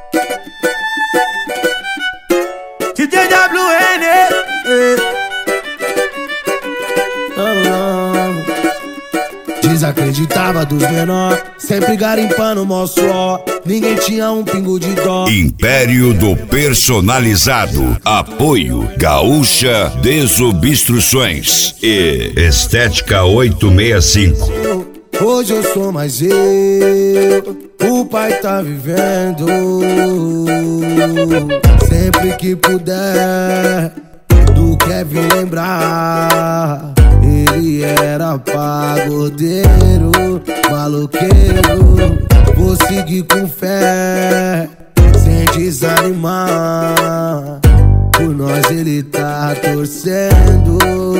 DJ WN. Desacreditava dos menor, sempre garimpando mó suor. Ninguém tinha um pingo de dó. Império do Personalizado. Apoio Gaúcha Desobstruções e Estética 865. Hoje eu sou mais eu, o pai tá vivendo. Sempre que puder, do Kevin lembrar. Ele era pagodeiro, maloqueiro. Vou seguir com fé, sem desanimar. Por nós ele tá torcendo.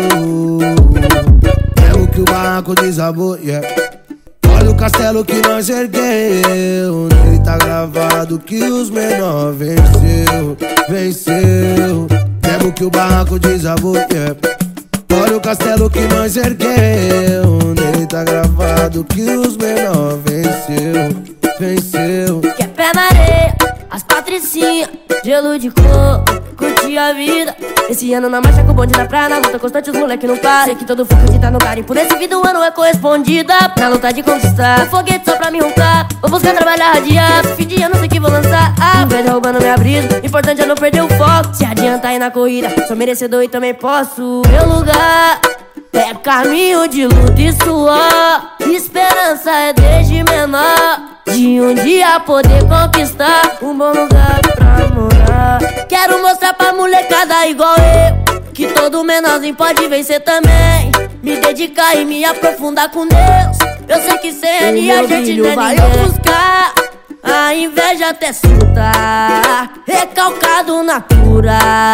Mesmo que o barraco desabou, yeah. Olha o castelo que nós ergueu. Nele tá gravado que os menor venceu, venceu. Mesmo que o barraco desabou, yeah. Olha o castelo que nós ergueu. Nele tá gravado que os menor venceu, venceu. Que é pé na areia, as patricinhas, gelo de cor, curti a vida. Esse ano na marcha com o bonde na praia, na luta constante os moleque não para. Sei que todo foco de tá no garimpo nesse vida do ano é correspondida. Na luta de conquistar, um foguete só pra me roncar. Vou buscar trabalhar radiado, fim de ano sei que vou lançar. Inveja roubando minha brisa, importante é não perder o foco. Se adianta aí na corrida, sou merecedor e também posso. Meu lugar é caminho de luta e suor. Esperança é desde menor, de um dia poder conquistar um bom lugar pra morar. Quero mostrar pra molecada igual eu, que todo menorzinho pode vencer também. Me dedicar e me aprofundar com Deus. Eu sei que sem ele a gente não vai buscar. A inveja até surtar, recalcado na cura.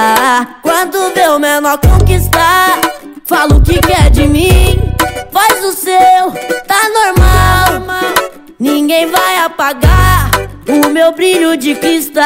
Quando vê o menor conquistar, fala o que quer de mim, faz o seu, tá normal. Ninguém vai apagar o meu brilho de cristal,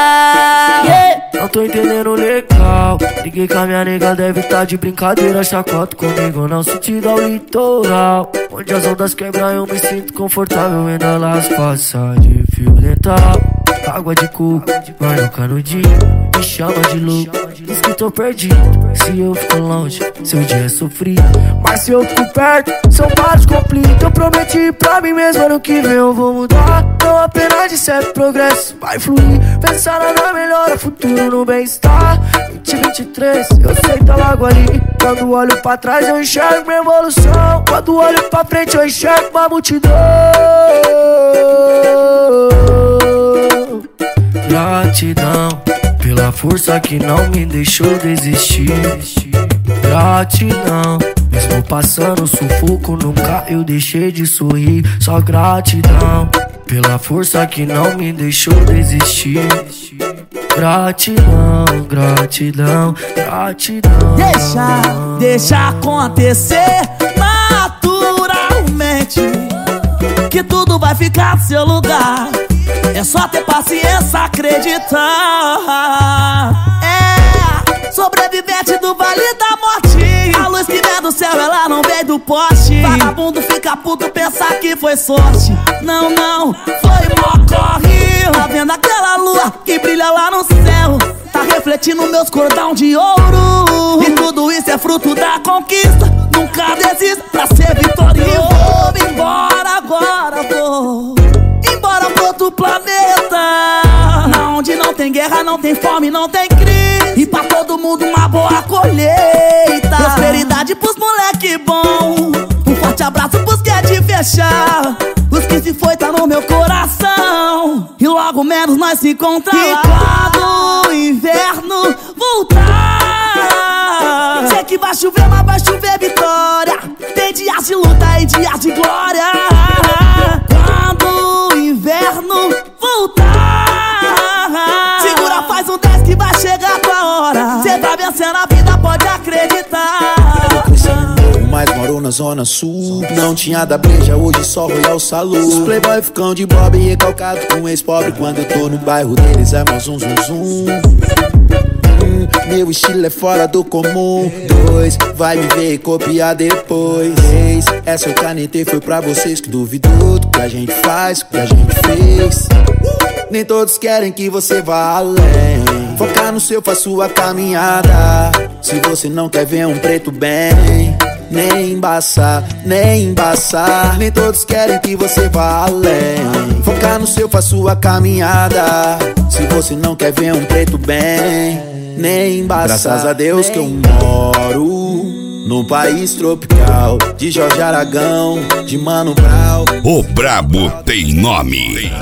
yeah. Não tô entendendo legal. Liguei com a minha nega, deve tá de brincadeira. Chacota comigo, não sentido ao litoral, onde as ondas quebram eu me sinto confortável. Vendo elas passar de fio dental. Água de coco, vai no canudinho, me chama de louco, diz que tô perdido. Se eu fico longe, seu dia é sofrido. Mas se eu fico perto, são vários conflitos. Eu prometi pra mim mesmo, ano que vem eu vou mudar. Não apenas de certo progresso, vai fluir. Pensar na melhora, futuro no bem-estar. 2023, eu sei tá logo ali. Quando olho pra trás eu enxergo minha evolução. Quando olho pra frente eu enxergo uma multidão. Gratidão pela força que não me deixou desistir. Gratidão, mesmo passando sufoco, nunca eu deixei de sorrir. Só gratidão pela força que não me deixou desistir. Gratidão, gratidão, gratidão. Deixa acontecer naturalmente, que tudo vai ficar no seu lugar. É só ter paciência, acreditar. É, sobrevivente do Vale da Morte. A luz que vem do céu, ela não vem do poste. Vagabundo fica puto, pensar que foi sorte. Não, não, foi mó corre. Tá vendo aquela lua que brilha lá no céu? Tá refletindo meus cordão de ouro. E tudo isso é fruto da conquista. Nunca desista pra ser vitorioso. E vou embora agora, vou embora pro outro planeta, onde não tem guerra, não tem fome, não tem crise. E pra todo mundo uma boa colheita. Prosperidade pros moleque bom. Um forte abraço pros que é de fechar. Os que se foi tá no meu coração. E logo menos nós se encontramos. E quando o inverno voltar, sei que vai chover, mas vai chover vitória. Tem dias de luta e dias de glória. Quando o inverno voltar, segura, faz um 10 que vai chegar a tua hora. Cê tá vencendo a vida, pode acreditar. Eu cresci no morro, mas moro na zona sul. Não tinha da breja, hoje só Royal Salud. Os playboy ficam de bob e recalcado com ex-pobre. Quando eu tô no bairro deles é mó zum zum zum. Meu estilo é fora do comum. 2, vai me ver e copiar depois. 3, essa eu canetei foi pra vocês que duvidou do que a gente faz, do que a gente fez. Nem todos querem que você vá além. Focar no seu, faz sua caminhada. Se você não quer ver um preto bem, nem embaçar, nem embaçar. Nem todos querem que você vá além. Focar no seu, faz sua caminhada. Se você não quer ver um preto bem, nem embaçar. Graças a Deus que eu moro num país tropical, de Jorge Aragão, de Mano Brown. O brabo tem nome.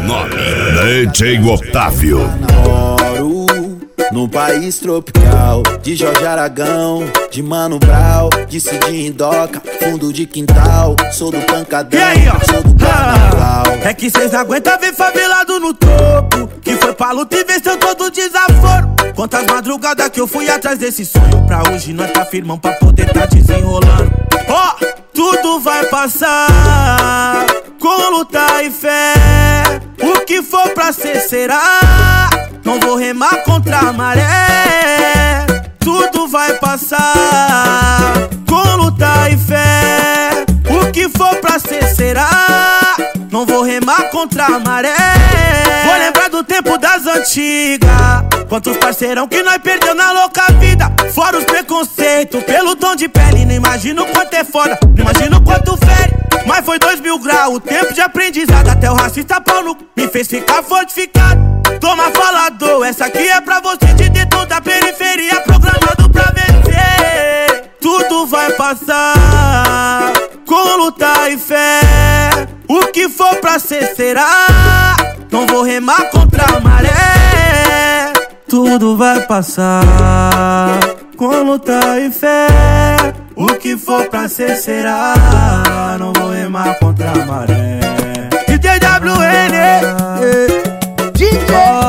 DJ Otávio. Moro num país tropical, de Jorge Aragão, de Mano Brown, de Cidinho Doca, fundo de quintal. Sou do pancadão, sou do carnaval. É que cês não aguentam ver favelado no topo, que foi pra luta e venceu todo desaforo. Quantas madrugadas que eu fui atrás desse sonho, pra hoje nós tá firmão pra poder tá desenrolando. Ó, tudo vai passar com luta e fé. O que for pra ser será. Não vou remar contra a maré. Tudo vai passar com luta e fé. O que for pra ser será. Não vou remar contra a maré. Vou lembrar do tempo das antigas. Quantos parceirão que nós perdeu na louca vida. Fora os preconceitos pelo tom de pele. Não imagino quanto é foda, não imagino quanto fere. Mas foi 2000 graus, o tempo de aprendizado. Até o racista pau no me fez ficar fortificado. Toma falador, essa aqui é pra você de dentro da periferia, programado pra vencer. Tudo vai passar com luta e fé. O que for pra ser será. Não vou remar contra a maré. Tudo vai passar com luta e fé. O que for pra ser será. Não vou remar contra a maré. DJ WN, DJ